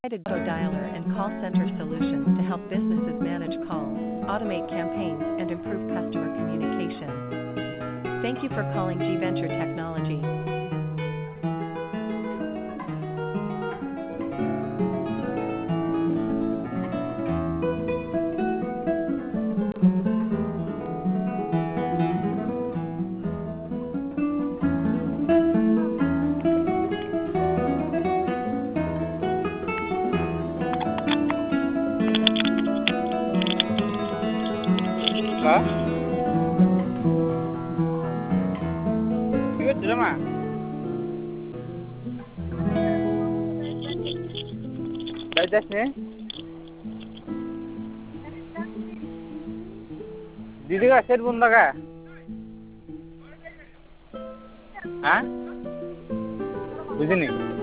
provided dialer and call center solutions to help businesses manage calls, automate campaigns, and improve customer communication. Thank you for calling G Venture Technology. Hả? Biết rồi mà. যাইতেছে দিদি का set बंद का हाँ बुझनी